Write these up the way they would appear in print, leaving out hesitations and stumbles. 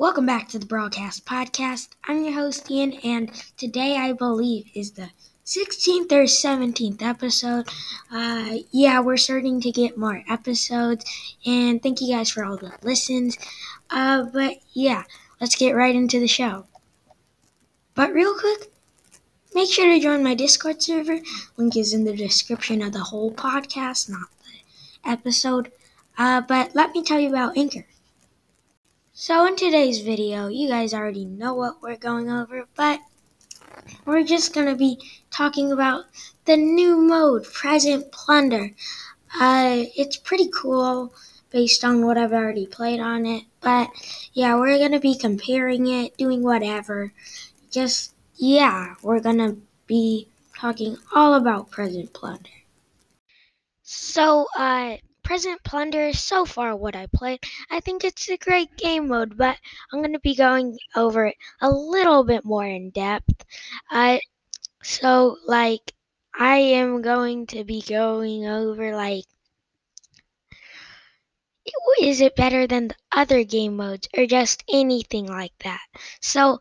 Welcome back to the Broadcast Podcast. I'm your host, Ian, and today I believe is the 16th or 17th episode. We're starting to get more episodes, and thank you guys for all the listens. Let's get right into the show. But real quick, make sure to join my Discord server. Link is in the description of the whole podcast, not the episode. But let me tell you about Anchor. So in today's video, you guys already know what we're going over, but we're just going to be talking about the new mode, Present Plunder. It's pretty cool based on what I've already played on it, but yeah, we're going to be comparing it, doing whatever. We're going to be talking all about Present Plunder. So, Present Plunder, so far what I played, I think it's a great game mode, but I'm going to be going over it a little bit more in depth. I am going to be going over, is it better than the other game modes, or just anything like that? So,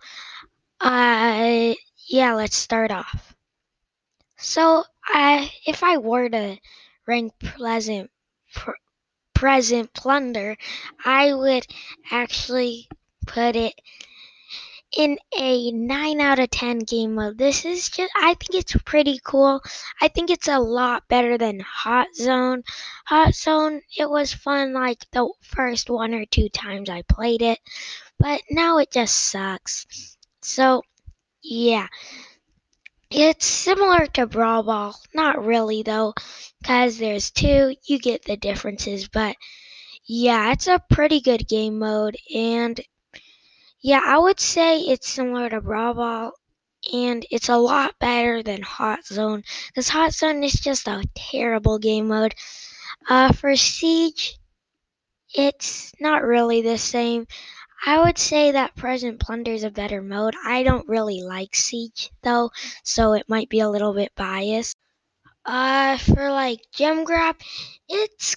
let's start off. So, if I were to rank Present Plunder, I would actually put it in a 9 out of 10 game mode. I think it's pretty cool. I think it's a lot better than Hot Zone. Hot Zone, it was fun like the first 1 or 2 times I played it, but now it just sucks. So, yeah. It's similar to Brawl Ball. Not really though, because there's 2, you get the differences, but yeah, it's a pretty good game mode, and yeah, I would say it's similar to Brawl Ball, and it's a lot better than Hot Zone, because Hot Zone is just a terrible game mode. For Siege, it's not really the same. I would say that Present Plunder is a better mode. I don't really like Siege, though, so it might be a little bit biased. For Gem Grab, it's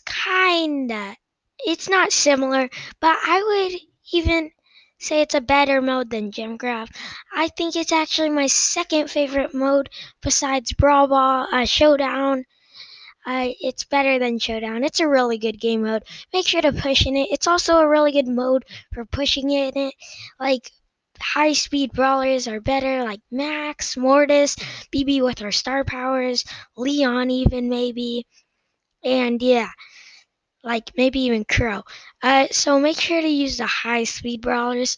not similar, but I would even say it's a better mode than Gem Grab. I think it's actually my second favorite mode besides Brawl Ball, Showdown. It's better than Showdown. It's a really good game mode. Make sure to push in it. It's also a really good mode for pushing in it. High-speed brawlers are better, like Max, Mortis, Bibi with her star powers, Leon even maybe, and yeah, maybe even Crow. So make sure to use the high-speed brawlers.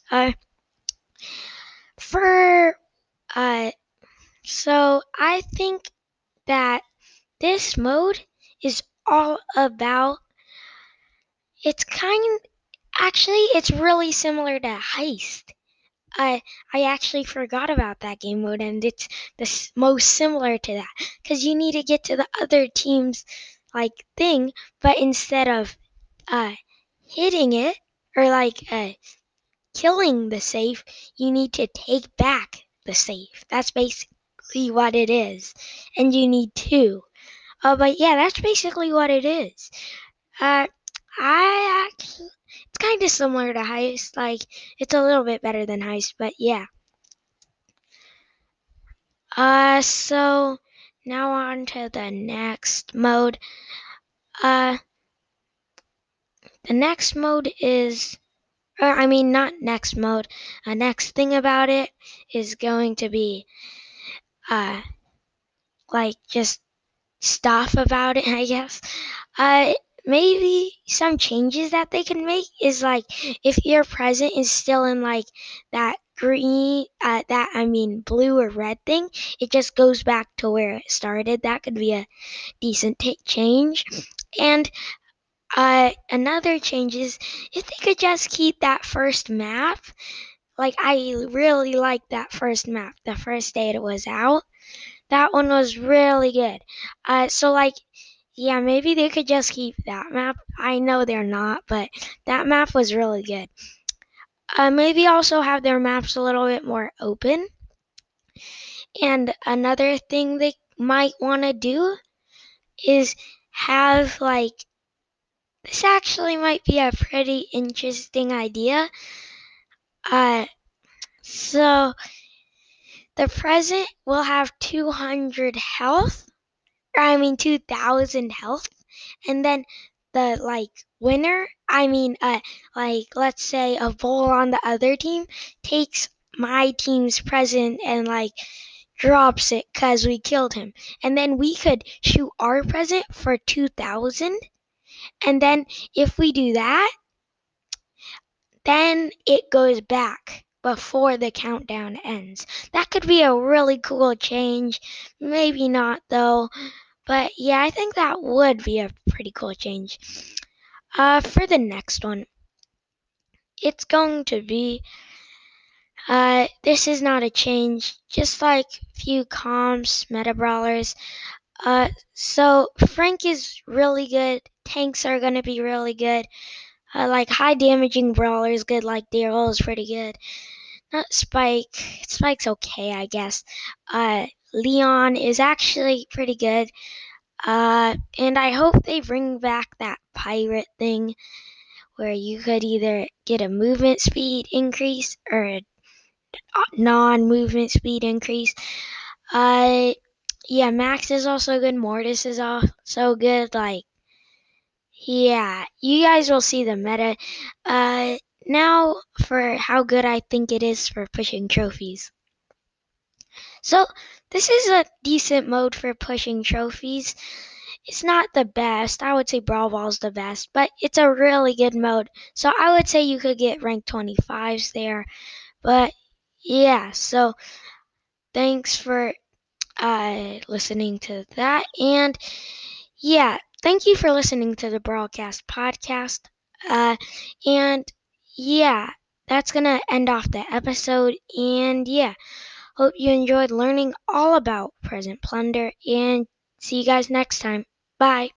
So I think that this mode is all about. It's really similar to Heist. I actually forgot about that game mode, and it's the most similar to that, because you need to get to the other team's thing, but instead of hitting it or killing the safe, you need to take back the safe. That's basically what it is, and you need 2. But yeah, that's basically what it is. It's kind of similar to Heist. It's a little bit better than Heist, but yeah. So now on to the next mode. The next mode is, not next mode. Next thing about it is going to be, just stuff about it, I guess. Maybe some changes that they can make is if your present is still in that blue or red thing, it just goes back to where it started. That could be a decent change. And another change is if they could just keep that first map. I really liked that first map the first day it was out. That one was really good. Maybe they could just keep that map. I know they're not, but that map was really good. Maybe also have their maps a little bit more open. And another thing they might want to do is have this actually might be a pretty interesting idea. Uh, so the present will have 200 health, or I mean 2,000 health, and then the winner, like let's say a bull on the other team takes my team's present and drops it because we killed him, and then we could shoot our present for 2,000, and then if we do that, then it goes back before the countdown ends. That could be a really cool change. Maybe not though, but yeah, I think that would be a pretty cool change. For the next one, it's going to be this is not a change, just like few comms, meta brawlers. So Frank is really good. Tanks are gonna be really good. Like high damaging brawlers, good like Daryl is pretty good. Not Spike. Spike's okay, I guess. Leon is actually pretty good. And I hope they bring back that pirate thing where you could either get a movement speed increase or a non-movement speed increase. Uh, yeah, Max is also good. Mortis is also good. Yeah, you guys will see the meta. Now for how good I think it is for pushing trophies. So this is a decent mode for pushing trophies. It's not the best. I would say Brawl Ball's the best, but it's a really good mode. So I would say you could get rank 25s there. But yeah, so thanks for listening to that. And yeah, thank you for listening to the Broadcast podcast. Uh, and yeah, that's gonna end off the episode. And yeah, hope you enjoyed learning all about Present Plunder. And see you guys next time. Bye.